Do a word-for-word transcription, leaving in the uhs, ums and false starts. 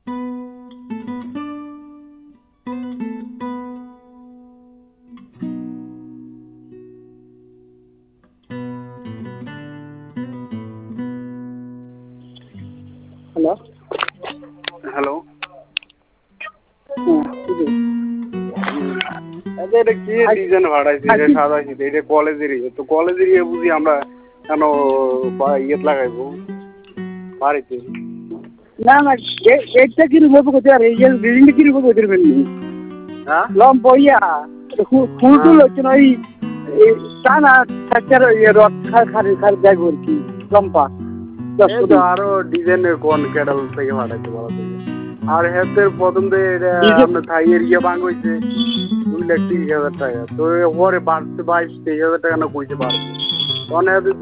hello hello এটা কি design ভাড়াইছে এটা সাজাইছি এটা কলেজের ইয়ে তো কলেজের ইয়ে বুঝি আমরা কেন ইয়েত লাগাইবো বাড়িতে না না গেটটা কিরকম হবে কোথায় আর এই যে বিল্ডিংটা কিরকম করতে পারবেন হ্যাঁ লম বইয়া ফুল টুল হচ্ছে না ওই টানা থাকার ইয়ে রড খারি খারি ব্যাগ আর কি লম্পা আরো ডিজাইনের কোন ক্যাডাল থেকে ভাড়াইতে বলা থেকে আর হেতের প্রথম দিয়ে আপনার থাইয়ের ইয়ে ভাঙ হয়েছে দুই লাখ তিরিশ হাজার টাকা তো পরে বাড়ছে বাইশ তেইশ হাজার টাকা না কইতে পারবে অনেক